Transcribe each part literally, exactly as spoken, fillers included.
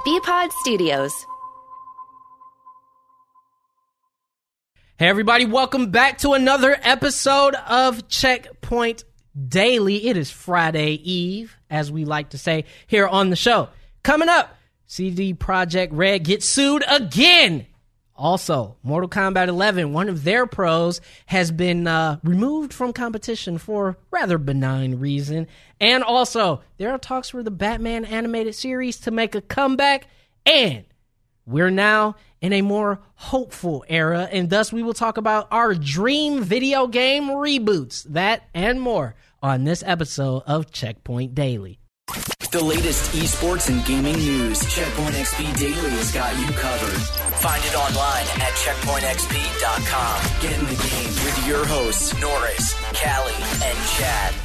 B-Pod Studios. Hey everybody, welcome back to another episode of Checkpoint Daily. It is Friday Eve, as we like to say here on the show. Coming up, C D Projekt Red gets sued again. Also, Mortal Kombat eleven, one of their pros, has been uh, removed from competition for a rather benign reason. And also, there are talks for the Batman animated series to make a comeback. And we're now in a more hopeful era, and thus we will talk about our dream video game reboots. That and more on this episode of Checkpoint Daily. The latest esports and gaming news. Checkpoint X P Daily has got you covered. Find it online at checkpoint x p dot com. Get in the game with your hosts, Norris, Callie, and Chad.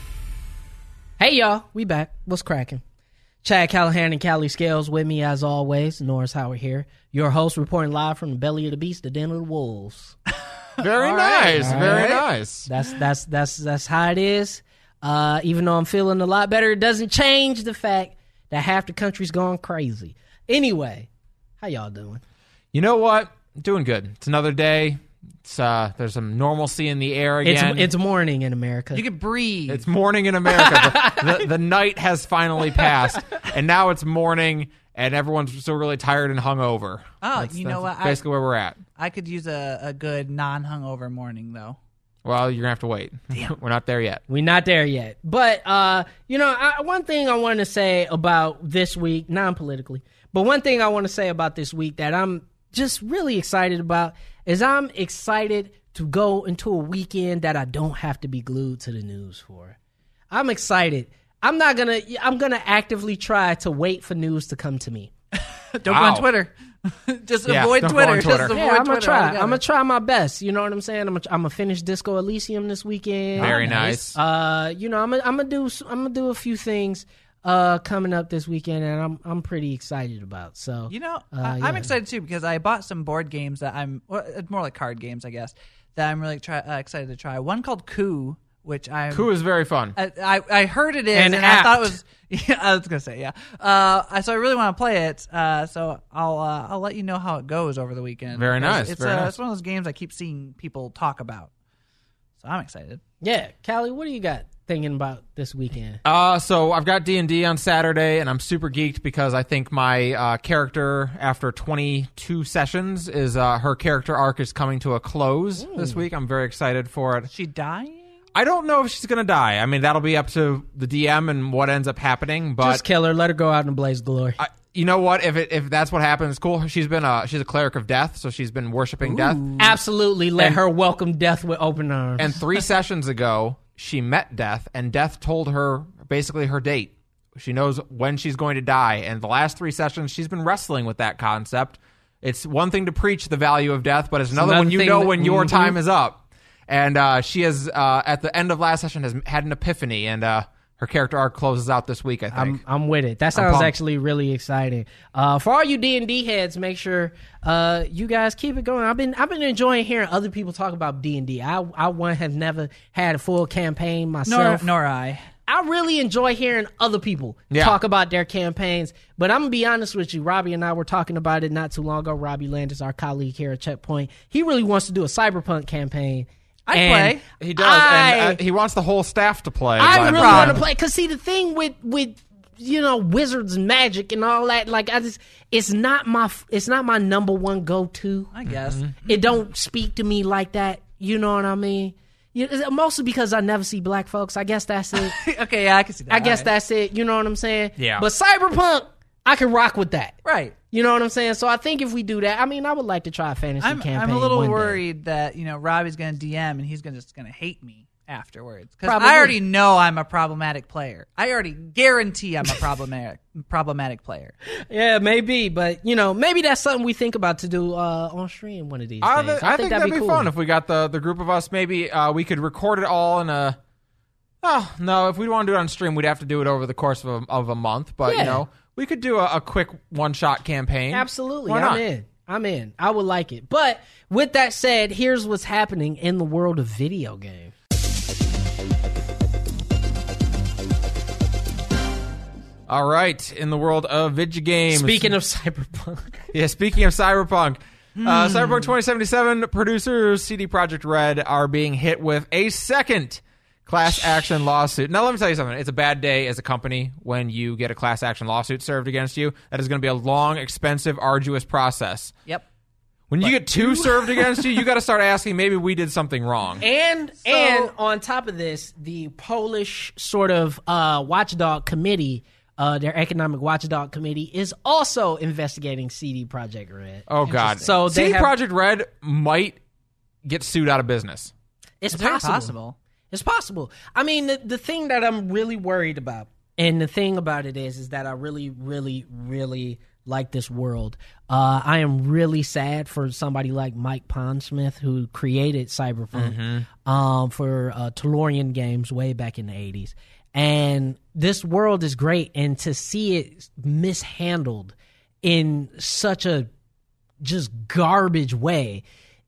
Hey, y'all. We back. What's cracking? Chad Callahan and Callie Scales with me, as always. Norris Howard here. Your host, reporting live from the belly of the beast, the den of the wolves. Very All nice. right. Very All right. nice. That's, that's, that's, that's how it is. Uh, even though I'm feeling a lot better, it doesn't change the fact that half the country's gone crazy. Anyway, how y'all doing? You know what? Doing good. It's another day. It's uh, there's some normalcy in the air again. It's, it's morning in America. You can breathe. It's morning in America. the, the, the night has finally passed, and now it's morning, and everyone's still really tired and hungover. Oh, That's- you know that's what? Basically, I, where we're at. I could use a, a good non-hungover morning, though. Well, you're gonna have to wait. We're not there yet. We're not there yet. But, uh, you know, I, one thing I want to say about this week, non-politically, but one thing I want to say about this week that I'm just really excited about is I'm excited to go into a weekend that I don't have to be glued to the news for. I'm excited. I'm not going to, I'm going to actively try to wait for news to come to me. Don't Wow. go on Twitter. Just Yeah, avoid don't go Twitter. on Twitter. Just avoid Yeah, I'm gonna Twitter try. altogether. I'm gonna try my best. You know what I'm saying? I'm gonna, I'm gonna finish Disco Elysium this weekend. Very Oh, nice. Uh, you know, I'm gonna, I'm gonna do I'm gonna do a few things uh coming up this weekend, and I'm I'm pretty excited about. So You know, Uh, I, yeah. I'm excited too because I bought some board games that I'm, well, it's more like card games, I guess, that I'm really try, uh, excited to try. One called Coup, which I'm. Coup is very fun. I, I I heard it is, And and, I thought it apt. was. Yeah, I was gonna say, yeah. Uh, I- so I really want to play it. Uh, so I'll uh, I'll let you know how it goes over the weekend. Very Because nice, It's very uh, nice. it's one of those games I keep seeing people talk about. So I'm excited. yeah, Callie, what do you got thinking about this weekend? Uh, so I've got D and D on Saturday, and I'm super geeked because I think my uh, character, after twenty-two sessions, is uh, her character arc is coming to a close this week. I'm very excited for it. Is she dying? I don't know if she's going to die. I mean, that'll be up to the D M and what ends up happening. But Just kill her, let her go out in a blaze of glory. I, you know what? If it, if that's what happens, cool. She's been a she's a cleric of death, so she's been worshiping death. Absolutely, let And- her welcome death with open arms. And three sessions ago, she met Death, and Death told her basically her date. She knows when she's going to die. And the last three sessions, she's been wrestling with that concept. It's one thing to preach the value of death, but it's another, another when you thing know that- when your Mhm. time is up. And uh, she has, uh, at the end of last session, has had an epiphany, and uh, her character arc closes out this week, I think. I'm I'm with it. That sounds pumped. actually really exciting. Uh, for all you D and D heads, make sure uh, you guys keep it going. I've been I've been enjoying hearing other people talk about D and D. I I one have never had a full campaign Nor myself. nor I. I really enjoy hearing other people Yeah. talk about their campaigns. But I'm gonna be honest with you, Robbie and I were talking about it not too long ago. Robbie Landis, our colleague here at Checkpoint, he really wants to do a Cyberpunk campaign. I'd And play. he does, I- and uh, he wants the whole staff to play. I but- really want to play because see the thing with with you know wizards and magic and all that, like I just it's not my it's not my number one go to. I guess. It don't speak to me like that. You know what I mean? You, mostly because I never see black folks. I guess that's it. Okay, yeah, I can see that. I guess All right. that's it. You know what I'm saying? Yeah. But Cyberpunk, I can rock with that. Right. You know what I'm saying? So I think if we do that, I mean, I would like to try a fantasy I'm, campaign. I'm a little one day. worried that, you know, Robbie's going to D M and he's gonna, just going to hate me afterwards. Because Probably. I already know I'm a problematic player. I already guarantee I'm a problematic problematic player. Yeah, maybe, but you know, maybe that's something we think about to do uh, on stream one of these I, days. thi- I think, that'd be, cool. fun if we got the, the group of us. Maybe uh, we could record it all in a. Oh no! If we want to do it on stream, we'd have to do it over the course of a, of a month. But Yeah. you know, we could do a, a quick one shot campaign. Absolutely, Why I'm not? in. I'm in. I would like it. But with that said, here's what's happening in the world of video games. All right, in the world of video games. Speaking of Cyberpunk. Yeah, speaking of Cyberpunk. Uh, Cyberpunk twenty seventy-seven producers C D Projekt Red are being hit with a second class action lawsuit. Now, let me tell you something. It's a bad day as a company when you get a class action lawsuit served against you. That is going to be a long, expensive, arduous process. Yep. When you get two served against you, you got to start asking, maybe we did something wrong. And and on top of this, the Polish sort of uh, watchdog committee, uh, their economic watchdog committee, is also investigating C D Projekt Red. Oh, God. So C they D have- Projekt Red might get sued out of business. It's, It's very possible. possible. It's possible. I mean, the, the thing that I'm really worried about, and the thing about it is, is that I really, really, really like this world. Uh, I am really sad for somebody like Mike Pondsmith, who created Cyberpunk Mm-hmm. um, for uh, Tellurian Games way back in the eighties. And this world is great, and to see it mishandled in such a just garbage way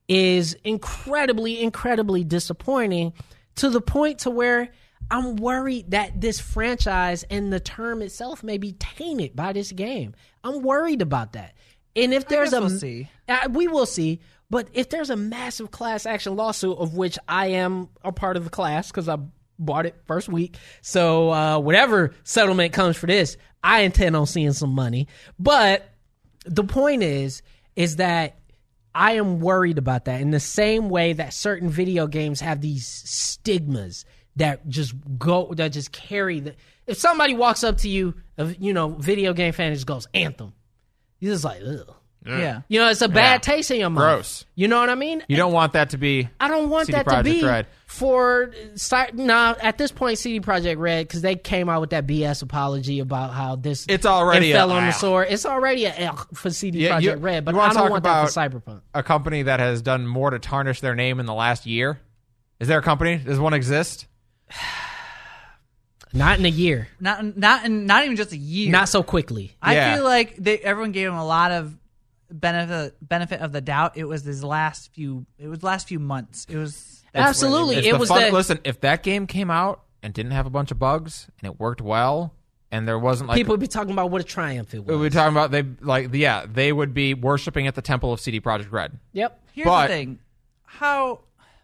is incredibly, incredibly disappointing, to the point to where I'm worried that this franchise and the term itself may be tainted by this game. I'm worried about that. And if there's guess a, we'll see. Uh, we will see. But if there's a massive class action lawsuit, of which I am a part of the class because I bought it first week, so uh, whatever settlement comes for this, I intend on seeing some money. But the point is, is that I am worried about that in the same way that certain video games have these stigmas that just go, that just carry the. If somebody walks up to you, a, you know, video game fan, just goes Anthem, you're just like, ugh. Yeah. You know, it's a bad Yeah. taste in your mouth. Gross. You know what I mean? You don't want that to be. I don't want C D that to Projekt be Red. for. Nah, at this point, C D Projekt Red, because they came out with that B S apology about how this. It's already it fell a- on the sword. It's already a L for C D Yeah, Projekt you- Red, but you wanna I don't talk want that for Cyberpunk. A company that has done more to tarnish their name in the last year. Is there a company? Does one exist? Not in a year. Not not in, not even just a year. Not so quickly. I Yeah. feel like they, everyone gave him a lot of benefit benefit of the doubt. It was this last few. It was last few months. It was that's Absolutely. It's It the was fun- that- Listen, if that game came out and didn't have a bunch of bugs and it worked well and there wasn't like People would be talking about what a triumph it was. we were talking about, they like yeah they would be worshiping at the temple of C D Projekt Red. Yep. Here's But- the thing: how,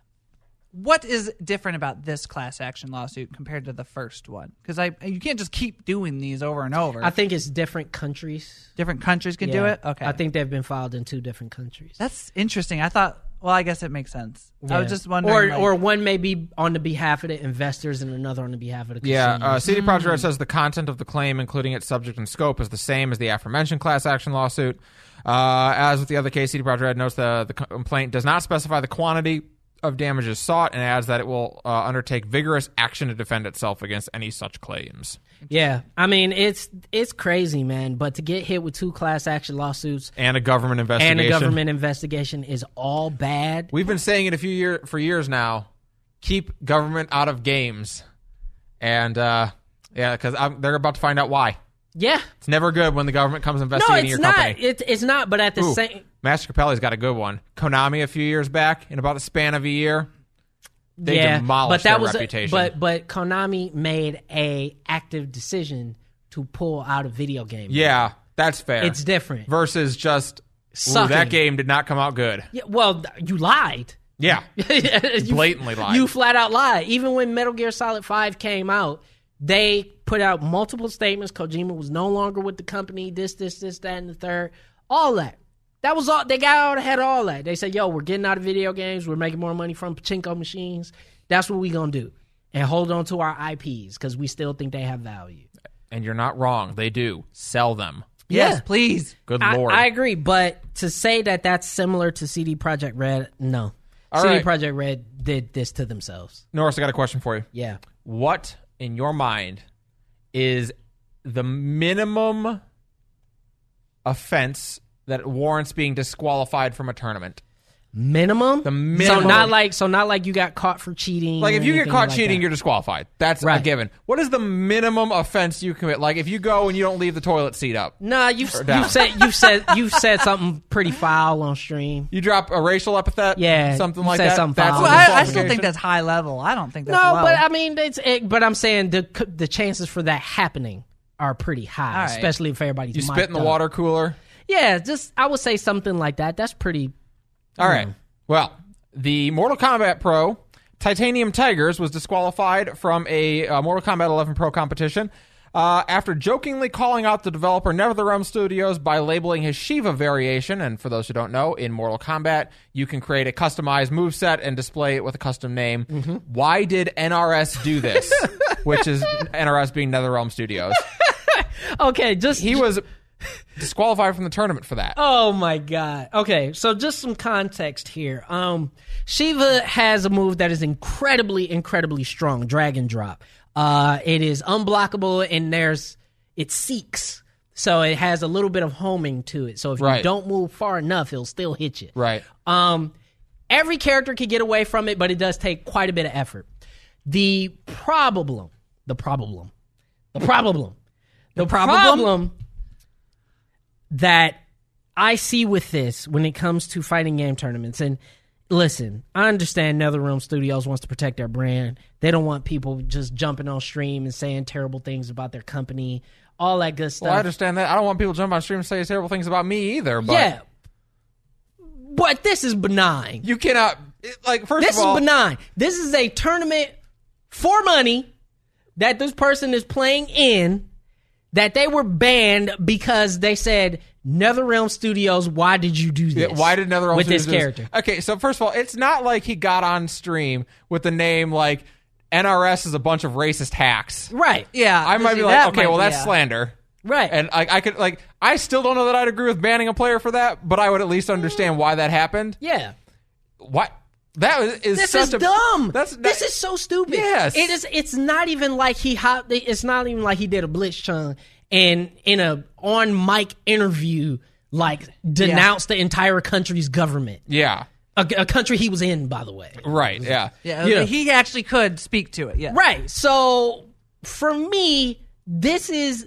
what is different about this class action lawsuit compared to the first one? Because I, you can't just keep doing these over and over. I think it's different countries. Different countries can do Yeah. it. Okay, I think they've been filed in two different countries. that's interesting. I thought. Well, I guess it makes sense. I was Yeah. just wondering. Or, like- or one may be on the behalf of the investors and another on the behalf of the Yeah, consumers. uh, C D Projekt Red says the content of the claim, including its subject and scope, is the same as the aforementioned class action lawsuit. Uh, as with the other case, C D Projekt Red notes the, the complaint does not specify the quantity of damages sought and adds that it will uh, undertake vigorous action to defend itself against any such claims. Yeah, I mean it's it's crazy, man. But to get hit with two class action lawsuits And a government investigation. and a government investigation is all bad. We've been saying it a few year for years now. Keep government out of games, and uh, yeah, because they're about to find out why. Yeah, It's never good when the government comes no, investigating it's your not. company. It, it's not. But at the Ooh, same, Master Capelli's got a good one. Konami a few years back, in about the span of a year, they yeah, demolished but that their was a- reputation. but but Konami made a active decision to pull out of video game. yeah, that's fair. It's different. Versus just, ooh, Sucking. that game did not come out good. Yeah, well, you lied. Yeah. You- Blatantly lied. You flat out lied. Even when Metal Gear Solid five came out, they put out multiple statements. Kojima was no longer with the company. This, this, this, that, and the third. All that. That was all. They got out ahead of all that. They said, "Yo, we're getting out of video games. We're making more money from pachinko machines. That's what we gonna do, and hold on to our I Ps because we still think they have value." And you're not wrong. They do. Sell them. yes, Yeah. please. Good I, Lord. I agree, but to say that that's similar to C D Projekt Red, no. All C D right. Projekt Red did this to themselves. Norris, I got a question for you. Yeah. What, in your mind, is the minimum offense that warrants being disqualified from a tournament? Minimum? The minimum. So not like so not like you got caught for cheating. Like, or if you get anything caught like cheating, that. you're disqualified. That's a Right. given. What is the minimum offense you commit? Like, if you go and you don't leave the toilet seat up, Nah, you've Or down. you said you said you said something pretty foul on stream. you drop a racial epithet, Yeah, something you like said that. something That's foul. a Well, I, I still disqualification? think that's high level. I don't think that's No, low. but I mean, it's it, but I'm saying the the chances for that happening are pretty high, All right. especially if everybody's You mic'd spit in the up. water cooler. Yeah, just I would say something like that. That's pretty. All right. Well, the Mortal Kombat Pro Titanium Tigers was disqualified from a uh, Mortal Kombat eleven Pro competition uh, after jokingly calling out the developer NetherRealm Studios by labeling his Shiva variation. And for those who don't know, in Mortal Kombat, you can create a customized moveset and display it with a custom name. Mm-hmm. Why did N R S do this? Which is N R S being NetherRealm Studios. Okay, just He was disqualified from the tournament for that. Oh my god. Okay, so just some context here. Um Shiva has a move that is incredibly, incredibly strong, Dragon Drop. Uh it is unblockable and there's it seeks. So it has a little bit of homing to it. So if Right. you don't move far enough, it'll still hit you. Right. Um every character can get away from it, but it does take quite a bit of effort. The problem, the problem, the problem, the problem? problem that I see with this when it comes to fighting game tournaments, and listen, I understand NetherRealm Studios wants to protect their brand. They don't want people just jumping on stream and saying terrible things about their company, all that good stuff. Well, I understand that. I don't want people jumping on stream and saying terrible things about me either. But Yeah. But this is benign. you cannot, like, first This of all, is benign. This is a tournament for money that this person is playing in, that they were banned because they said, NetherRealm Studios, why did you do this? Yeah, why did NetherRealm with Studios this do character? Okay, so first of all, it's not like he got on stream with the name like N R S is a bunch of racist hacks. Right. Yeah, I might be that like, okay, might well, be, that's yeah. slander. Right. And I, I could like, I still don't know that I'd agree with banning a player for that, but I would at least understand why that happened. Yeah. What? That is, is This such is a dumb. That's this is so stupid. Yes. It is. It's not even like he hopped. It's not even like he did a Blitzchung and in a on mic interview, like denounced the entire country's government. yeah. A, a country he was in, by the way. Right. Yeah. Yeah, Yeah. he actually could speak to it. Yeah, Right. So for me, this is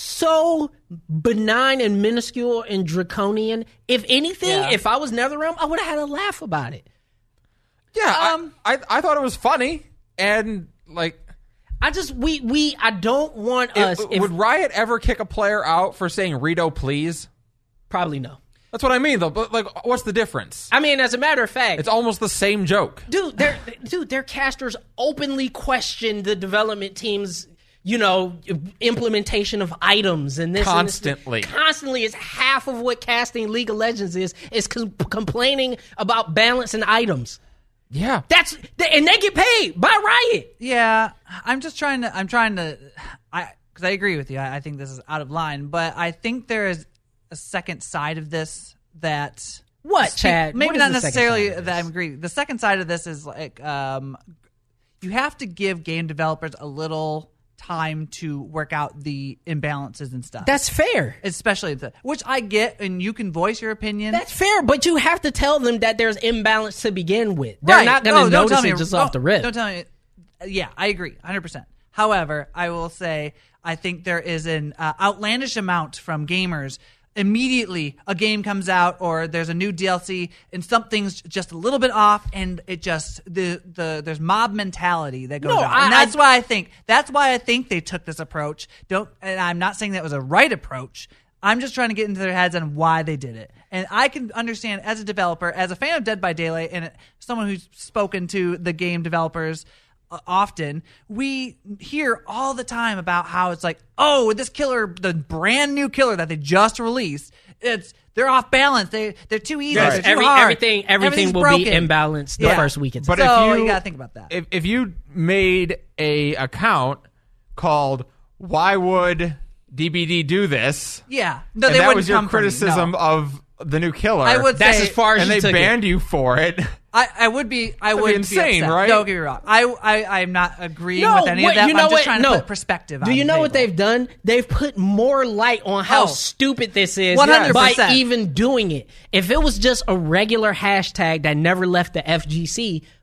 so benign and minuscule and draconian. If anything, Yeah. if I was NetherRealm, I would have had a laugh about it. Yeah. Um, I, I I thought it was funny and like. I just we we I don't want It- us. If, would Riot ever kick a player out for saying Rito, please? probably no. That's what I mean, though. But like, what's the difference? I mean, as a matter of fact, It's almost the same joke. dude, their dude, their casters openly question the development team's, you know, implementation of items and this Constantly. And this. Constantly is half of what casting League of Legends is is com- complaining about balance and items. Yeah. That's and they get paid by Riot. Yeah, I'm just trying to. I'm trying to. I because I agree with you. I, I think this is out of line, but I think there is a second side of this that What, Chad? Maybe What is not the second necessarily side of that I this? agree. The second side of this is like um, you have to give game developers a little time to work out the imbalances and stuff. That's fair. especially the which I get, and you can voice your opinion. That's fair, but you have to tell them that there's imbalance to begin with. They're Right. not going No, to don't notice tell me- it just don't- off the rip. Don't tell me. Yeah, I agree, one hundred percent. However, I will say I think there is an uh, outlandish amount from gamers. Immediately, a game comes out, or there's a new D L C, and something's just a little bit off, and it just the the there's mob mentality that goes No, on, I- and that's I- why I think that's why I think they took this approach. Don't, and I'm not saying that was a right approach. I'm just trying to get into their heads on why they did it. And I can understand as a developer, as a fan of Dead by Daylight, and someone who's spoken to the game developers uh, often, we hear all the time about how it's like, oh, this killer, the brand new killer that they just released, it's they're off balance. They they're too easy. Yes, They're too every- hard. everything everything Everything's will be broken. imbalanced the Yeah. first week. It's But so if you, you gotta think about that. If, if you made a account called "Why Would D B D Do This?" yeah, no, and they that wouldn't was your come from me, criticism no. of the new killer, I would That's say, as far as and you they took banned it. you for it. I, I would be. I be would insane, be upset. right? Don't get me wrong. I I I'm not agreeing No, with any what- of that. you but know I'm just what? trying No. to put perspective. Do on you the know what table. they've done? They've put more light on how Oh. stupid this is one hundred by percent. even doing it. If it was just a regular hashtag that never left the F G C,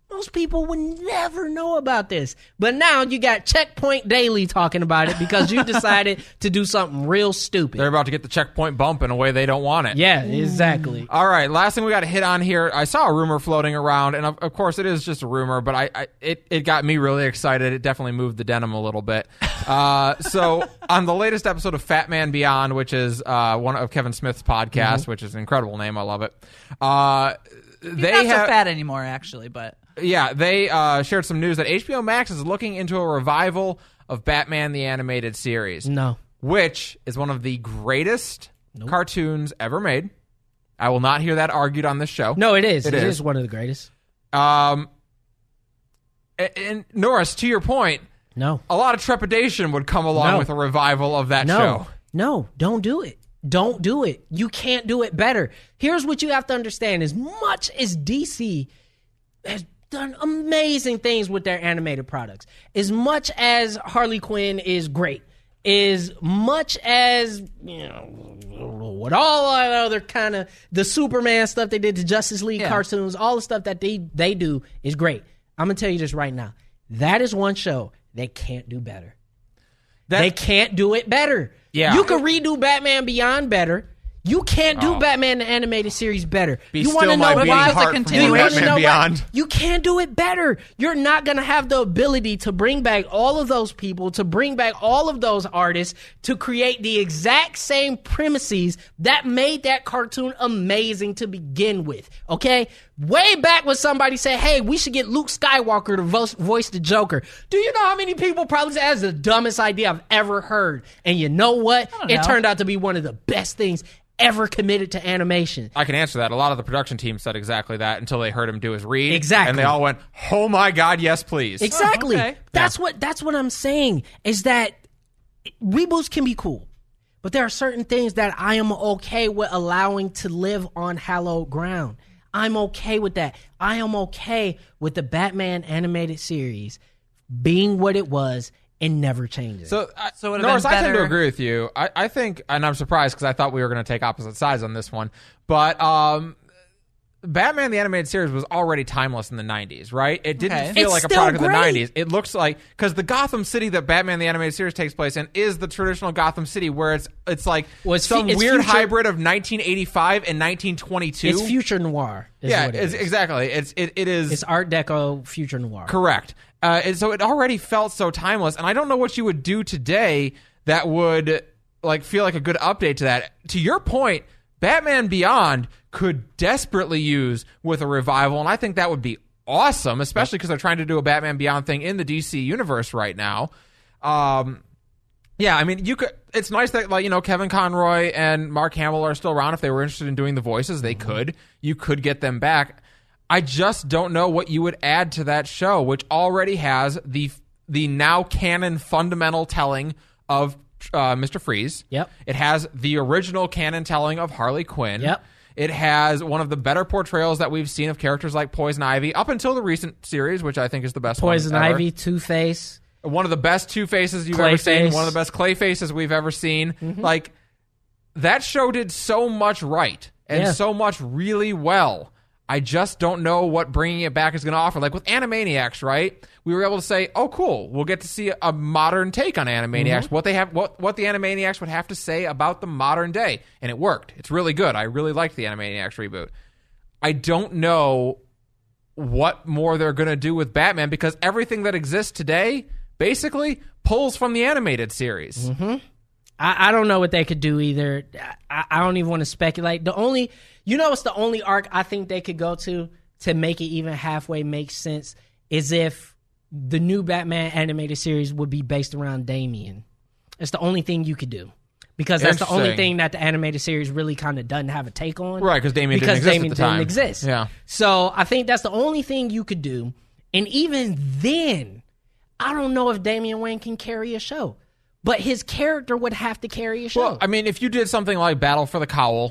Most people would never know about this. But now you got Checkpoint Daily talking about it because you decided to do something real stupid. They're about to get the checkpoint bump in a way they don't want it. Yeah, exactly. All right, last thing we got to hit on here. I saw a rumor floating around, and of, of course it is just a rumor, but I, I it, it got me really excited. It definitely moved the denim a little bit. Uh, so on the latest episode of Fat Man Beyond, which is uh, one of Kevin Smith's podcasts, mm-hmm. which is an incredible name, I love it. Uh, He's they not have, so fat anymore, actually, but... Yeah, they uh, shared some news that H B O Max is looking into a revival of Batman the Animated Series. No. Which is one of the greatest nope. cartoons ever made. I will not hear that argued on this show. No, it is. It, it is. is one of the greatest. Um, and, and Norris, to your point, no, a lot of trepidation would come along no. with a revival of that no. show. No, don't do it. Don't do it. You can't do it better. Here's what you have to understand. As much as D C has done amazing things with their animated products, as much as Harley Quinn is great, as much as, you know, what all that other kind of, the Superman stuff they did, the Justice League yeah. cartoons, all the stuff that they, they do is great. I'm going to tell you this right now. That is one show they can't do better. That, they can't do it better. Yeah. You can redo Batman Beyond better. You can't do oh. Batman the Animated Series better. Be you want to still know my beating why? heart from Do you want to Batman know Beyond. why? You can't do it better. You're not going to have the ability to bring back all of those people, to bring back all of those artists, to create the exact same premises that made that cartoon amazing to begin with. Okay? Way back when somebody said, hey, we should get Luke Skywalker to vo- voice the Joker. Do you know how many people probably said that's the dumbest idea I've ever heard? And you know what? I don't It know. turned out to be one of the best things ever committed to animation. I can answer that. A lot of the production team saad exactly that until they heard him do his read. Exactly. And they all went, oh my God, yes, please. Exactly. Oh, okay. That's what that's what I'm saying, is that reboots can be cool, but there are certain things that I am okay with allowing to live on hallowed ground. I'm okay with that. I am okay with the Batman animated series being what it was and never changing. So, uh, So it would've Norris, been I tend to better- agree with you. I, I think, and I'm surprised because I thought we were going to take opposite sides on this one, but um, Batman the Animated Series was already timeless in the nineties, right? It didn't Okay. feel It's like a still product of the great. nineties. It looks like, because the Gotham City that Batman the Animated Series takes place in is the traditional Gotham City, where it's it's like Well, it's some fu- it's weird future- hybrid of nineteen eighty-five and nineteen twenty-two. it's future noir. Is yeah, what it it's, is. exactly. It's it, it is. It's Art Deco future noir. Correct. Uh, and so it already felt so timeless, and I don't know what you would do today that would like feel like a good update to that. To your point, Batman Beyond could desperately use with a revival, and I think that would be awesome, especially because they're trying to do a Batman Beyond thing in the D C universe right now. Um, yeah, I mean, you could. It's nice that, like, you know, Kevin Conroy and Mark Hamill are still around. If they were interested in doing the voices, they mm-hmm. could. You could get them back. I just don't know what you would add to that show, which already has the the now canon fundamental telling of uh, Mister Freeze. Yep. It has the original canon telling of Harley Quinn. Yep. It has one of the better portrayals that we've seen of characters like Poison Ivy up until the recent series, which I think is the best Poison one ever. Ivy, Two-Face. One of the best Two Faces you've Clay ever seen. Face. One of the best Clay Faces we've ever seen. Mm-hmm. Like, that show did so much right and Yeah. so much really well. I just don't know what bringing it back is going to offer. Like with Animaniacs, right? We were able to say, "Oh, cool, we'll get to see a modern take on Animaniacs. Mm-hmm. What they have, what what the Animaniacs would have to say about the modern day," and it worked. It's really good. I really liked the Animaniacs reboot. I don't know what more they're going to do with Batman, because everything that exists today basically pulls from the animated series. Mm-hmm. I, I don't know what they could do either. I, I don't even want to speculate. The only, you know, what's the only arc I think they could go to to make it even halfway make sense is if the new Batman animated series would be based around Damian. It's the only thing you could do, because that's the only Interesting. thing that the animated series really kind of doesn't have a take on. Right, because Damian because didn't exist Damian at the didn't time. exist. Yeah. So I think that's the only thing you could do, and even then, I don't know if Damian Wayne can carry a show. But his character would have to carry a show. Well, I mean, if you did something like Battle for the Cowl,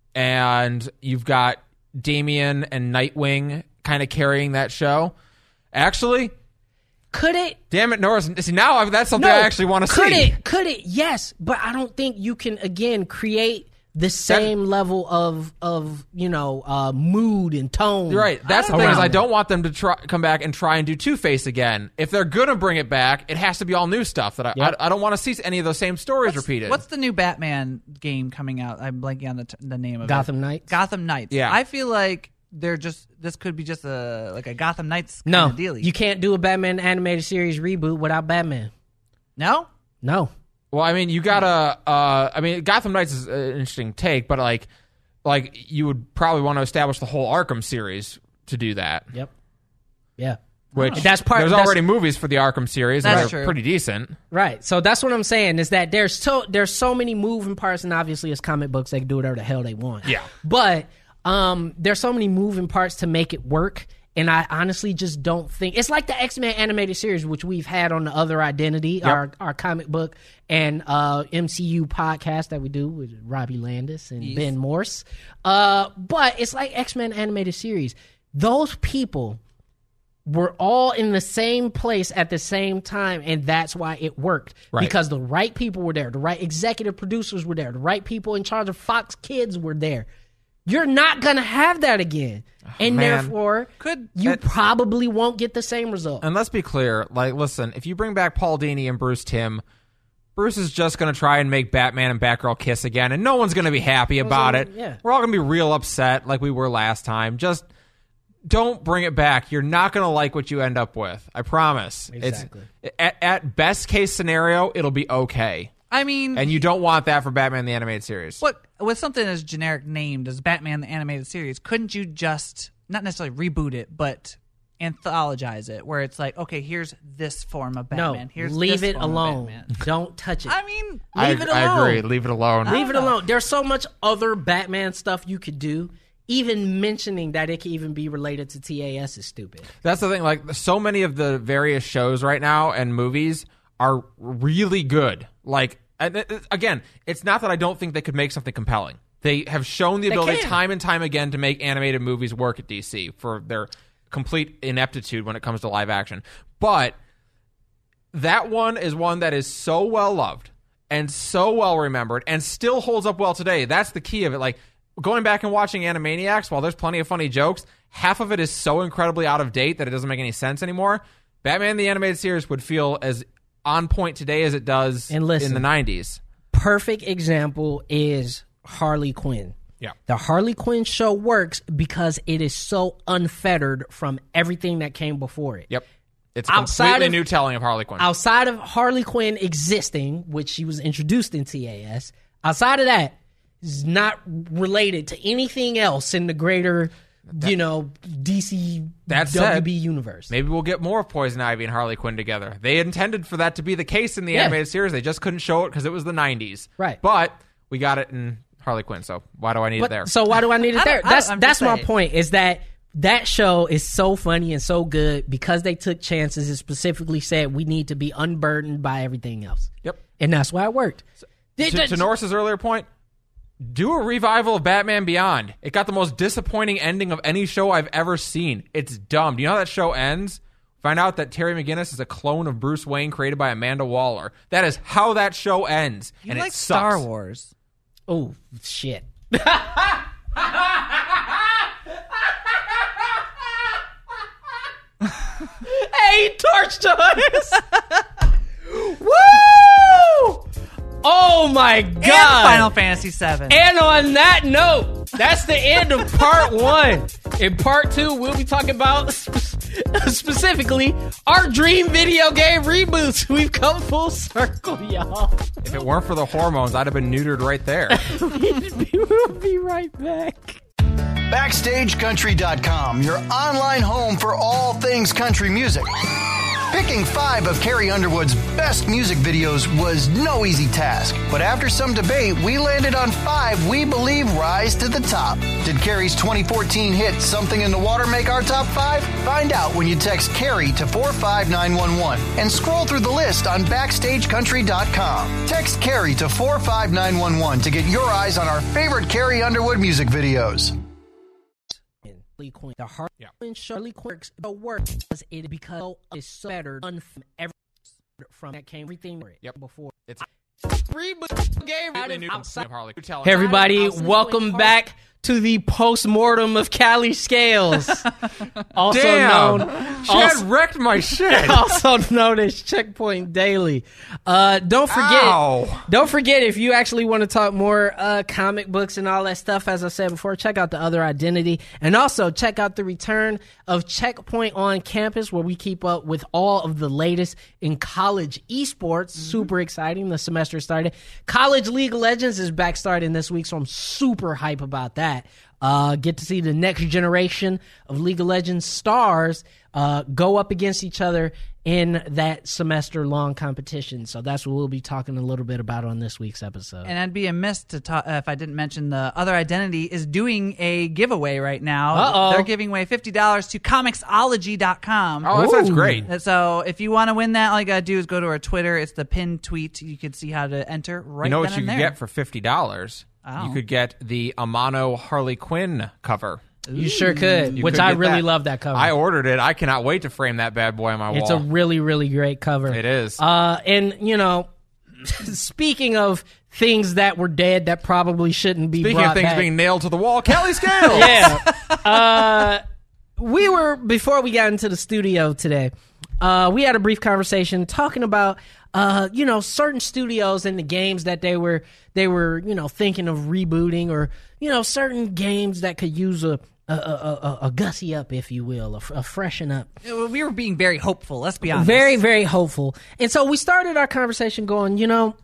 and you've got Damian and Nightwing kind of carrying that show, actually, could it? damn it, Norris. See, now I've, that's something No. I actually want to see. Could it? Could it? Yes. But I don't think you can, again, create the same level of of you know uh, mood and tone. You're right. That's the thing around is I it. don't want them to try, come back and try and do Two-Face again. If they're gonna bring it back, it has to be all new stuff. That I Yep. I, I don't want to see any of those same stories What's, repeated. what's the new Batman game coming out? I'm blanking on the, t- the name of Gotham it. Knights? Gotham Knights. Yeah. I feel like they're just this could be just a like a Gotham Knights kind No, of deal. you can't do a Batman animated series reboot without Batman. No? No. Well, I mean, you gotta. Uh, I mean, Gotham Knights is an interesting take, but like, like you would probably want to establish the whole Arkham series to do that. Yep. Yeah. Which That's part- There's that's- already movies for the Arkham series that That's are true. pretty decent. Right. So that's what I'm saying is that there's so there's so many moving parts, and obviously it's comic books, they can do whatever the hell they want. Yeah. But um, there's so many moving parts to make it work, and I honestly just don't think it's like the X-Men animated series, which we've had on the Other Identity, our our comic book and uh, M C U podcast that we do with Robbie Landis and Ben Morse. Uh, but it's like X-Men animated series. Those people were all in the same place at the same time, and that's why it worked. Right. Because the right people were there, the right executive producers were there, the right people in charge of Fox Kids were there. You're not going to have that again. And man. therefore, Could- you it- probably won't get the same result. And let's be clear, like, listen, if you bring back Paul Dini and Bruce Timm, Bruce is just going to try and make Batman and Batgirl kiss again, and no one's going to be happy about it. yeah. We're all going to be real upset like we were last time. Just don't bring it back. You're not going to like what you end up with. I promise. Exactly. It's, at, at best case scenario, it'll be okay. I mean, And you don't want that for Batman the Animated Series. what with something as generic named as Batman the Animated Series, couldn't you just not necessarily reboot it, but anthologize it, where it's like, okay, here's this form of no, Batman. Here's leave this it form of alone. Batman. Don't touch it. I mean, I, leave it I alone. agree. Leave it alone. Leave it alone. There's so much other Batman stuff you could do. Even mentioning that it could even be related to T A S is stupid. That's the thing. Like, so many of the various shows right now and movies are really good. Like, and it- it- again, it's not that I don't think they could make something compelling. They have shown the They ability can. time and time again to make animated movies work at D C for their complete ineptitude when it comes to live action. But that one is one that is so well loved and so well remembered and still holds up well today. That's the key of it. Like, going back and watching Animaniacs, while there's plenty of funny jokes, half of it is so incredibly out of date that it doesn't make any sense anymore. Batman the Animated Series would feel as on point today as it does And listen. in the nineties. Perfect example is Harley Quinn. Yeah. The Harley Quinn show works because it is so unfettered from everything that came before it. Yep. It's a Outside completely of- new telling of Harley Quinn. Outside of Harley Quinn existing, which she was introduced in T A S, outside of that, is not related to anything else in the greater, you know, D C That W said, B universe. Maybe we'll get more of Poison Ivy and Harley Quinn together. They intended for that to be the case in the Yeah. animated series. They just couldn't show it because it was the nineties. Right. But we got it in Harley Quinn, so why do I need But- it there? So why do I need it I there? don't- I That's don't- I'm that's just my saying. point. Is that that show is so funny and so good because they took chances and specifically said we need to be unburdened by everything else. Yep. And that's why it worked. They- To, they- to Norris's earlier point, do a revival of Batman Beyond. It got the most disappointing ending of any show I've ever seen. It's dumb. Do you know how that show ends? Find out that Terry McGinnis is a clone of Bruce Wayne created by Amanda Waller. That is how that show ends. you and like it sucks. Star Wars. Oh shit. Hey, torch us! Woo! Oh my god! And Final Fantasy seven. And on that note, that's the end of part one. In part two, we'll be talking about spe- specifically our dream video game reboots. We've come full circle, y'all. If it weren't for the hormones, I'd have been neutered right there. We'll be right back. Backstage Country dot com, your online home for all things country music. Picking five of Carrie Underwood's best music videos was no easy task, but after some debate, we landed on five we believe rise to the top. Did Carrie's twenty fourteen hit Something in the Water make our top five? Find out when you text Carrie to four five nine one one and scroll through the list on Backstage Country dot com. Text Carrie to four five nine one one to get your eyes on our favorite Carrie Underwood music videos. Harley Quinn. The Harley Yeah. Quinn show Harley Quinn works the work because it because it's so better done from every from that came everything Yep. before. It's Hey everybody, welcome back to the post-mortem of Callie Scales. Also Damn. known She also, had wrecked my shit. also known as Checkpoint Daily. Uh, don't forget, Ow. don't forget if you actually want to talk more uh, comic books and all that stuff, as I said before, check out The Other Identity. And also check out the return of Checkpoint on Campus, where we keep up with all of the latest in college esports. Mm-hmm. Super exciting. The semester started. College League of Legends is back starting this week, so I'm super hype about that. Uh, get to see the next generation of League of Legends stars uh, go up against each other in that semester-long competition. So that's what we'll be talking a little bit about on this week's episode. And I'd be amiss to talk, uh, if I didn't mention The Other Identity is doing a giveaway right now. Uh-oh. They're giving away fifty dollars to Comixology dot com. Oh, that sounds Ooh. great. And So if you want to win that, all you got to do is go to our Twitter. It's the pinned tweet. You can see how to enter right You know then what you and could there. get for fifty dollars? Oh. You could get the Amano Harley Quinn cover. You sure could, You which could I get really that. love that cover. I ordered it. I cannot wait to frame that bad boy on my It's a wall. really, really great cover. It is. Uh, and, you know, speaking of things that were dead that probably shouldn't be Speaking brought of things back, being nailed to the wall, Callie Scales. yeah. Uh, we were, before we got into the studio today, uh, we had a brief conversation talking about, uh, you know, certain studios and the games that they were, they were, you know, thinking of rebooting, or, you know, certain games that could use a, a, a, a, a gussy up, if you will, a, a freshen up. We were being very hopeful, let's be honest. Very, very hopeful. And so we started our conversation going, you know,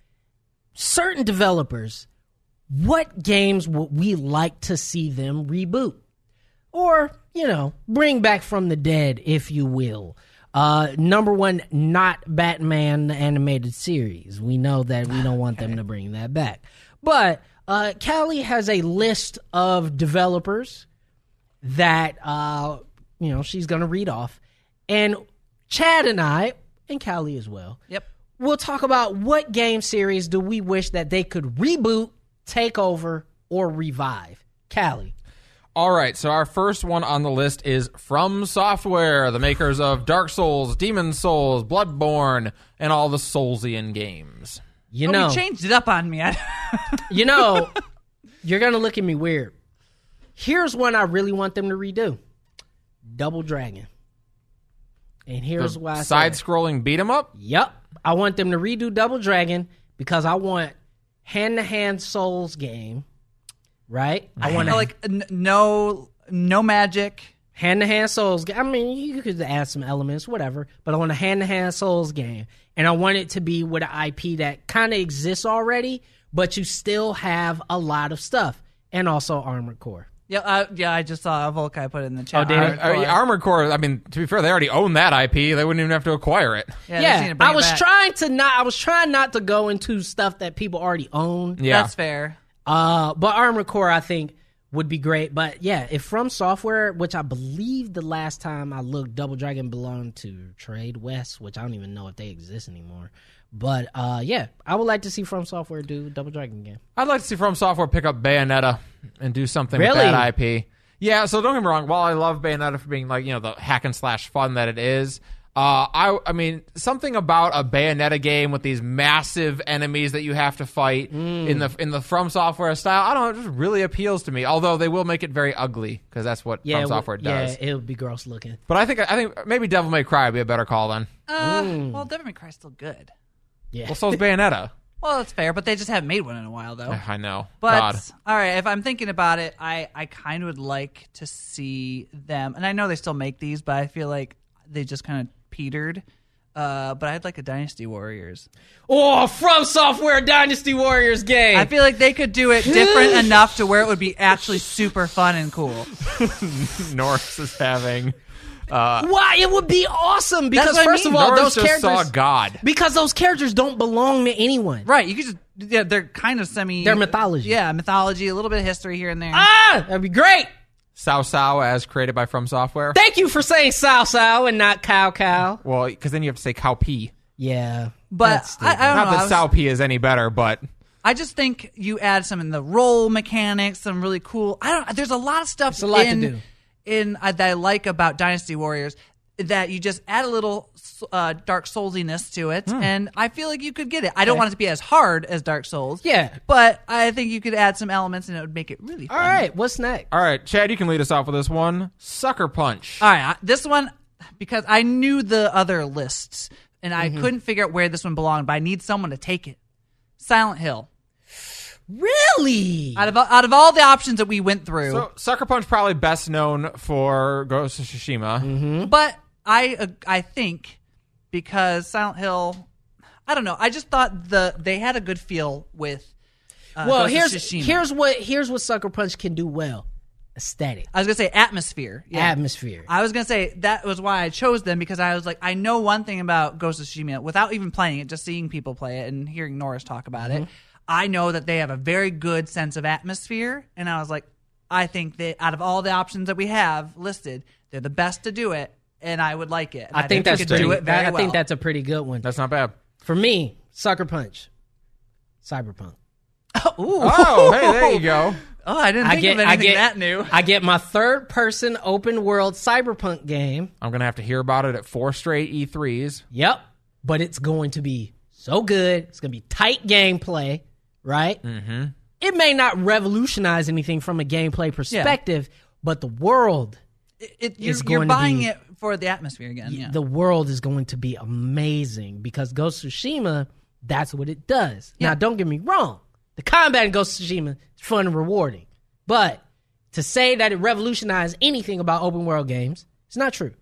certain developers, what games would we like to see them reboot? Or, you know, bring back from the dead, if you will. Uh, number one, not Batman the animated series. We know that we don't want them to bring that back. But uh, Callie has a list of developers that, uh, you know, she's going to read off. And Chad and I, and Callie as well, Yep. we'll talk about what game series do we wish that they could reboot, take over, or revive. Callie. All right, so our first one on the list is From Software, the makers of Dark Souls, Demon Souls, Bloodborne, and all the Soulsian games. You Oh, know, you changed it up on me. I- you know, you're going to look at me weird. Here's one I really want them to redo. Double Dragon. And here's The why I say side-scrolling beat 'em up? Yep. I want them to redo Double Dragon because I want hand-to-hand Souls game, right? I want to like n- no no magic. hand-to-hand Souls game. I mean, you could add some elements, whatever, but I want a hand-to-hand Souls game. And I want it to be with an I P that kind of exists already, but you still have a lot of stuff. And also Armored Core. Yeah, uh, yeah. I just saw Volkai put it in the chat. Oh, did he? Armored I mean, Core. Armored Core, I mean, to be fair, they already own that I P. They wouldn't even have to acquire it. Yeah, they just need Yeah, to bring I it was back. trying to not. I was trying not to go into stuff that people already own. Yeah. That's fair. Uh, but Armored Core, I think, would be great. But yeah, if From Software, which I believe the last time I looked, Double Dragon belonged to Trade West, which I don't even know if they exist anymore. But uh, yeah, I would like to see From Software do Double Dragon game. I'd like to see From Software pick up Bayonetta and do something Really? with that I P. Yeah, so don't get me wrong. While I love Bayonetta for being like, you know, the hack and slash fun that it is, uh, I I mean, something about a Bayonetta game with these massive enemies that you have to fight in the in the From Software style, I don't know, it just really appeals to me. Although they will make it very ugly because that's what Yeah, From it would- Software does. Yeah, it would be gross looking. But I think I think maybe Devil May Cry would be a better call then. Uh, Well, Devil May Cry's still good. Yeah. Well, so's Bayonetta. Well, that's fair, but they just haven't made one in a while, though. I know. But God. all right, if I'm thinking about it, I, I kind of would like to see them, and I know they still make these, but I feel like they just kind of petered. Uh, but I'd like a Dynasty Warriors. Oh, From Software Dynasty Warriors game. I feel like they could do it different enough to where it would be actually super fun and cool. Norris is having. Uh, Why? It would be awesome because what I first mean. of all, Norris those just characters saw God. because those characters don't belong to anyone. Right? You could just yeah, they're kind of semi. They're mythology. Yeah, mythology, a little bit of history here and there. Ah, that'd be great. Sao Sao as created by From Software. Thank you for saying Sao Sao and not Cow Cow. Well, because then you have to say Cow P. Yeah, But that's I, I stupid. don't Not know. that I, was- Sao P is any better, but I just think you add some in the role mechanics, some really cool. I don't. There's a lot of stuff There's a lot to in do. in uh, that I like about Dynasty Warriors. that you just add a little uh, Dark Soulsiness to it, and I feel like you could get it. I don't want it to be as hard as Dark Souls. Yeah. But I think you could add some elements, and it would make it really fun. All right, what's next? All right, Chad, you can lead us off with this one. Sucker Punch. All right, I- this one, because I knew the other lists, and I couldn't figure out where this one belonged, but I need someone to take it. Silent Hill. Really? Out of out of all the options that we went through, So Sucker Punch probably best known for Ghost of Tsushima. Mm-hmm. but I uh, I think because Silent Hill, I don't know. I just thought the they had a good feel with. Uh, well, Ghost of here's Tsushima. here's what here's what Sucker Punch can do well: aesthetic, I was gonna say atmosphere. Yeah. atmosphere. I was gonna say that was why I chose them, because I was like, I know one thing about Ghost of Tsushima without even playing it, just seeing people play it and hearing Norris talk about Mm-hmm. it. I know that they have a very good sense of atmosphere, and I was like, I think that out of all the options that we have listed, they're the best to do it, and I would like it. And I, think that's we could pretty, do it very I well. think that's a pretty good one. That's not bad. For me, Sucker Punch, Cyberpunk. Ooh. Oh, hey, there you go. Oh, I didn't I think get, of I anything get, that new. I get my third person open world Cyberpunk game. I'm going to have to hear about it at four straight E threes. Yep. But it's going to be so good. It's going to be tight gameplay, right? Mm-hmm. It may not revolutionize anything from a gameplay perspective, but the world, It, it, you're, is you're going to buying be- it for the atmosphere again. Yeah. the world is going to be amazing because Ghost of Tsushima, that's what it does. Yeah. Now, don't get me wrong. The combat in Ghost of Tsushima is fun and rewarding. But to say that it revolutionized anything about open world games, it's not true.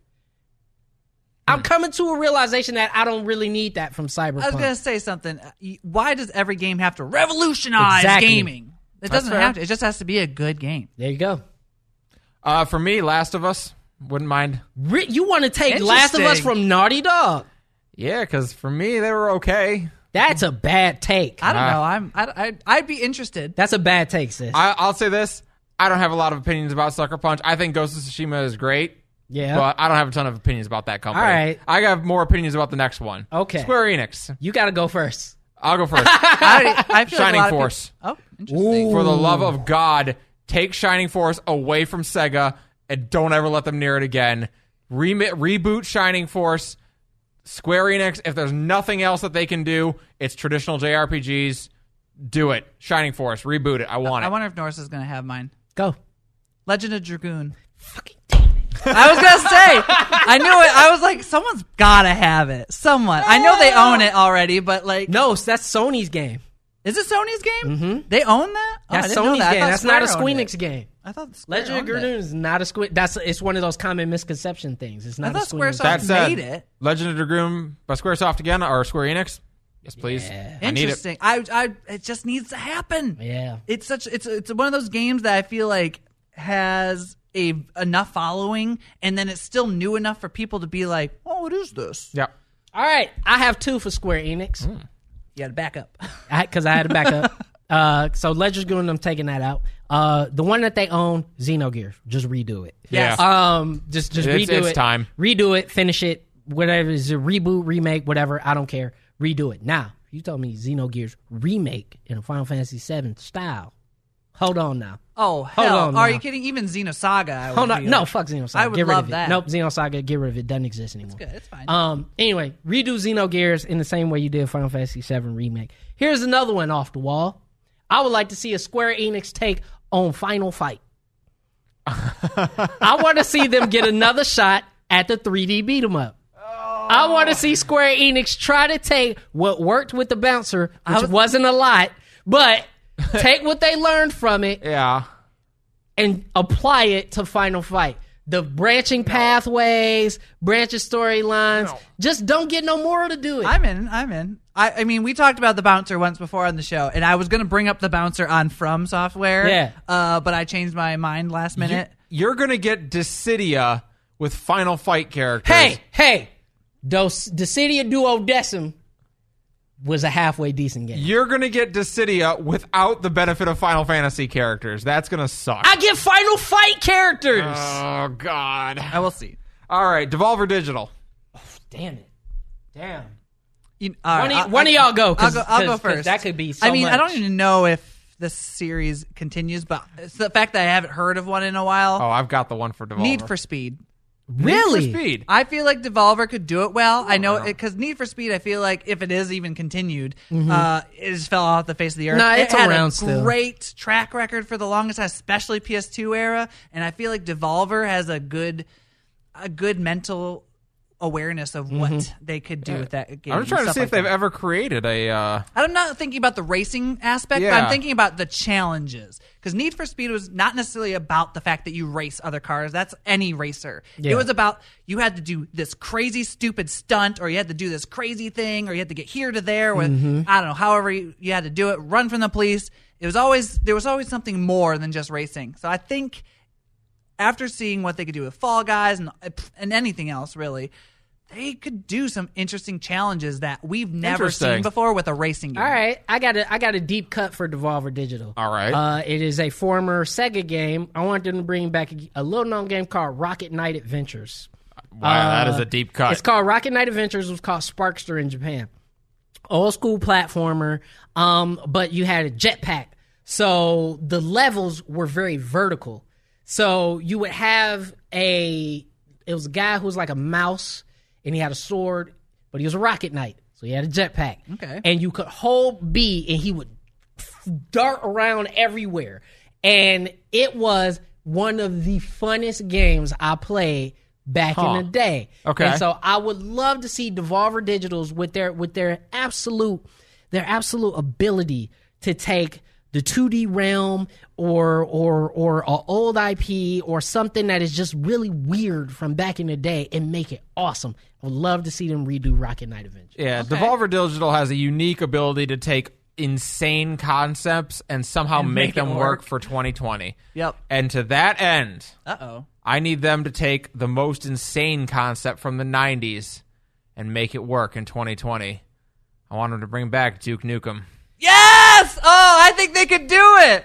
I'm coming to a realization that I don't really need that from Cyberpunk. I was going to say something. Uh, y- Why does every game have to revolutionize Exactly. gaming? It doesn't fair. have to. It just has to be a good game. There you go. Uh, for me, Last of Us, wouldn't mind. Re- you want to take Last of Us Interesting. from Naughty Dog? Yeah, because for me, they were okay. That's a bad take. I don't Uh, know. I'm. I, I, I'd be interested. That's a bad take, sis. I, I'll say this. I don't have a lot of opinions about Sucker Punch. I think Ghost of Tsushima is great. yeah. But I don't have a ton of opinions about that company. All right. I have more opinions about the next one. Okay. Square Enix. You got to go first. I'll go first. I, already- I feel like a Shining lot of Force. people- oh, interesting. For the love of God, take Shining Force away from Sega and don't ever let them near it again. Re- reboot Shining Force. Square Enix, if there's nothing else that they can do, it's traditional J R P Gs. Do it. Shining Force. Reboot it. I want it. I wonder if Norris is going to have mine. Go. Legend of Dragoon. Fucking damn it. I was gonna say, I knew it. I was like, someone's gotta have it. Someone. I know they own it already, but like, No, that's Sony's game. is it Sony's game? Mm-hmm. They own that. Oh, I That's didn't know Sony's that. I game. thought That's not a Square owned Squeenix it. game. I thought Square Legend of owned it. Dragoon is not a Squid. That's it's one of those common misconception things. It's not I thought a Squeenix. Squaresoft That said, made it. Legend of Dragoon by Squaresoft again or Square Enix? Yes, please. Yeah. I need it. Interesting. I, I, it just needs to happen. Yeah. It's such. It's it's one of those games that I feel like has a enough following, and then it's still new enough for people to be like, oh, what is this? Yeah. All right, I have two for Square Enix You got to back up. because I, I had to back up. Uh, so Legend of Dragoon, I'm taking that out. Uh, the one that they own, Xenogears, just redo it. Yeah. Um, just just It's- redo it's it. time. Redo it. Finish it. Whatever is a reboot, remake, whatever. I don't care. Redo it. Now, you told me Xenogears remake in a Final Fantasy seven style. Hold on now. Oh Hold hell! on Are now. you kidding? Even Xenosaga. I would Hold on. be No, like- fuck Xenosaga. I would get rid love of it. that. Nope, Xenosaga, get rid of it. Doesn't exist anymore. Good, it's fine. Um. Anyway, redo Xenogears in the same way you did Final Fantasy seven remake. Here's another one off the wall. I would like to see a Square Enix take on Final Fight. I want to see them get another shot at the three D beat 'em up. I want to see Square Enix try to take what worked with the bouncer, which was- wasn't a lot, but take what they learned from it Yeah. and apply it to Final Fight. The branching pathways, branching storylines. No. Just don't get no more to do it. I'm in. I'm in. I, I mean, we talked about the bouncer once before on the show, and I was going to bring up the bouncer on From Software. Yeah. Uh, but I changed my mind last minute. You're going to get Dissidia with Final Fight characters. hey, hey, Dos, Dissidia Duodecim was a halfway decent game. You're going to get Dissidia without the benefit of Final Fantasy characters. That's going to suck. I get Final Fight characters. Oh, God. I will see. All right, Devolver Digital. Damn it. Damn. You, all One, right, of, I- one I- of y'all go. I'll 'cause- go. I'll 'cause- go 'cause first. That could be so I mean, I don't much. even know if this series continues, but it's the fact that I haven't heard of one in a while. Oh, I've got the one for Devolver. Need for Speed. Really? Need for Speed. I feel like Devolver could do it well. I know because Need for Speed, I feel like if it is even continued, uh, it just fell off the face of the earth. Nah, it it's had around a still. great track record for the longest time, especially P S two era, and I feel like Devolver has a good, a good mental awareness of what Mm-hmm. they could do with that game. I'm just trying to stuff see like if they've that. ever created a. Uh, I'm not thinking about the racing aspect, but Yeah. I'm thinking about the challenges. Because Need for Speed was not necessarily about the fact that you race other cars. That's any racer. Yeah. It was about you had to do this crazy, stupid stunt, or you had to do this crazy thing, or you had to get here to there with, Mm-hmm. I don't know, however you, you had to do it, run from the police. It was always, there was always something more than just racing. So I think after seeing what they could do with Fall Guys and, and anything else, really, they could do some interesting challenges that we've never seen Interesting. before with a racing game. All right, I got a I got a deep cut for Devolver Digital. All right. uh, it is a former Sega game. I want them to bring back a, a little known game called Rocket Knight Adventures. wow, that Uh, is a deep cut. It's called Rocket Knight Adventures. It was called Sparkster in Japan. Old school platformer, um, but you had a jetpack. So the levels were very vertical. So you would have a, it was a guy who was like a mouse, and he had a sword, but he was a rocket knight. So he had a jetpack. Okay. And you could hold B, and he would dart around everywhere. And it was one of the funnest games I played back Huh. in the day. Okay. And so I would love to see Devolver Digitals with their with their absolute their absolute ability to take the two D realm or or or an old I P or something that is just really weird from back in the day and make it awesome. I would love to see them redo Rocket Knight Adventures. Yeah, Devolver Digital has a unique ability to take insane concepts and somehow And make, make it them work. work. for twenty twenty. Yep. And to that end, Uh-oh. I need them to take the most insane concept from the nineties and make it work in twenty twenty. I want them to bring back Duke Nukem. Yes! Oh, I think they could do it.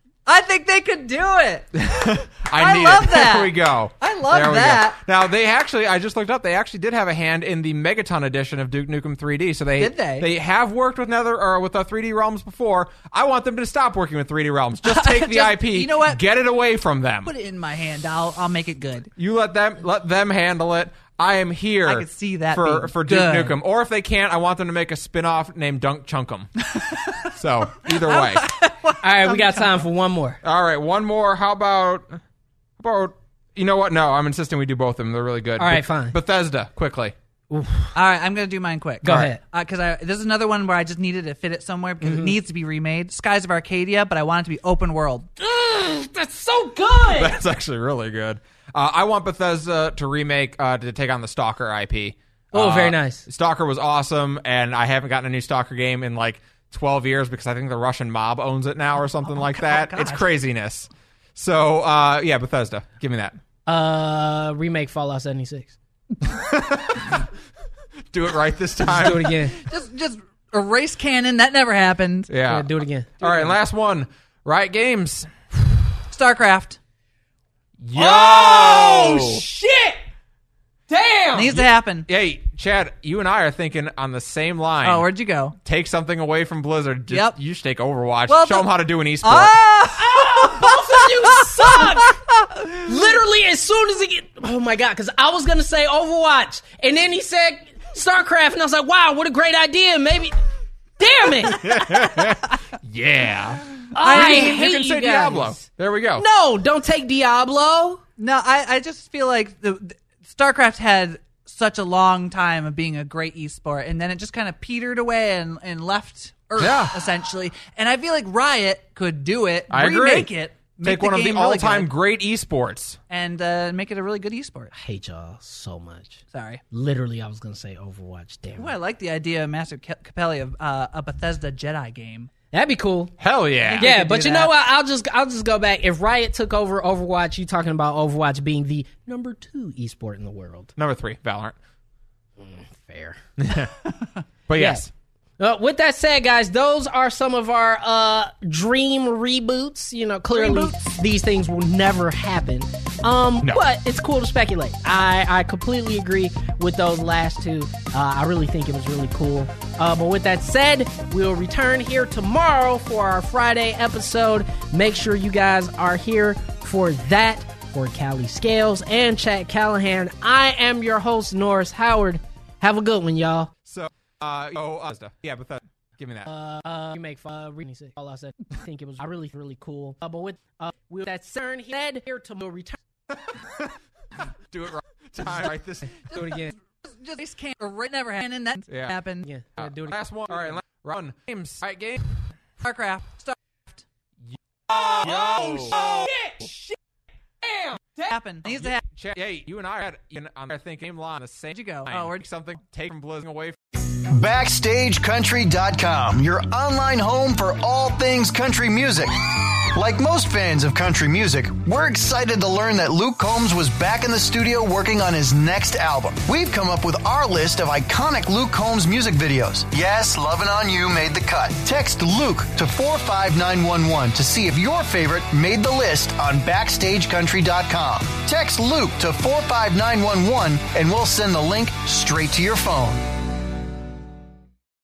I think they could do it. I, I need love it. that. There we go. I love There we go. that. Now they actually, I just looked up. They actually did have a hand in the Megaton edition of Duke Nukem three D. So they Did they? They have worked with Nether or with uh, three D Realms before. I want them to stop working with three D Realms. Just take the Just- I P. you know what? Get it away from them. Put it in my hand. I'll I'll make it good. You let them let them handle it. I am here. I could see that for being for Duke good. Nukem. Or if they can't, I want them to make a spin-off named Dunk Chunkum. So either way. All right, we got time for one more. All right, one more. How about how about you know what? No, I'm insisting we do both of them. They're really good. All right, Beth- fine. Bethesda, quickly. All right, I'm gonna do mine quick. Go ahead. Because I this is another one where I just needed to fit it somewhere because Mm-hmm. it needs to be remade. Skies of Arcadia, but I want it to be open world. That's so good. That's actually really good. Uh, I want Bethesda to remake uh, to take on the Stalker I P. Oh, Uh, very nice. Stalker was awesome, and I haven't gotten a new Stalker game in like twelve years because I think the Russian mob owns it now or something like that. God. It's craziness. So uh, yeah, Bethesda, give me that. Uh, remake Fallout seventy-six. Do it right this Do time. it again. Just just erase canon. That never happened. Yeah. Yeah, do it again. All right, last one. Riot Games. StarCraft Yo! Oh, shit! Damn! needs to happen. Hey, Chad, you and I are thinking on the same line. Oh, where'd you go? Take something away from Blizzard. Just, Yep. You should take Overwatch. Well, Show the- them how to do an esport. Ah! Both of you suck! Literally, as soon as he get... Oh, my God, because I was going to say Overwatch, and then he said StarCraft, and I was like, wow, what a great idea. Maybe... Damn it! Yeah. I you hate can say you guys. Diablo. There we go. No, don't take Diablo. No, I, I just feel like the, the StarCraft had such a long time of being a great esport, and then it just kind of petered away and, and left Earth, Yeah. essentially. And I feel like Riot could do it, I agree. remake it, make Take one of the game really all-time good, great esports. and uh, make it a really good esport. I hate y'all so much. Sorry. Literally, I was going to say Overwatch. Damn. Ooh, I like the idea of Master Ca- Capelli of uh, a Bethesda Jedi game. That'd be cool. Hell yeah. Yeah, could but do you that. know what? I'll just I'll just go back. If Riot took over Overwatch, you talking about Overwatch being the number two esport in the world. Number three, Valorant. Fair. But yes. Uh, with that said, guys, those are some of our uh, dream reboots. You know, clearly these things will never happen. Um, No. But it's cool to speculate. I, I completely agree with those last two. Uh, I really think it was really cool. Uh, but with that said, we'll return here tomorrow for our Friday episode. Make sure you guys are here for that. for Callie Scales and Chad Callahan. I am your host, Norris Howard. Have a good one, y'all. So, uh, oh, uh, yeah, but that, give me that. Uh, uh, you make uh, reading sick. All I said, I think it was really, really cool. Uh, but with uh, with that CERN head here to return. Do it right. Time, right this. Do it again. Just this can't right never happened. And that Yeah. happened. Yeah, Uh, do it. last one. All right, run. Games. All right, game. StarCraft. Star Oh, shit! Shit! Damn! happened. Needs to happen. Chat, hey, you and I had in, on our thinking game line the same. Where'd you go? line. Oh, where'd something take from Blizzing away. Backstage Country dot com, your online home for all things country music. Like most fans of country music, we're excited to learn that Luke Combs was back in the studio working on his next album. We've come up with our list of iconic Luke Combs music videos. Yes, Lovin' On You made the cut. Text Luke to four five nine one one to see if your favorite made the list on Backstage Country dot com. Text Luke to four five nine one one and we'll send the link straight to your phone.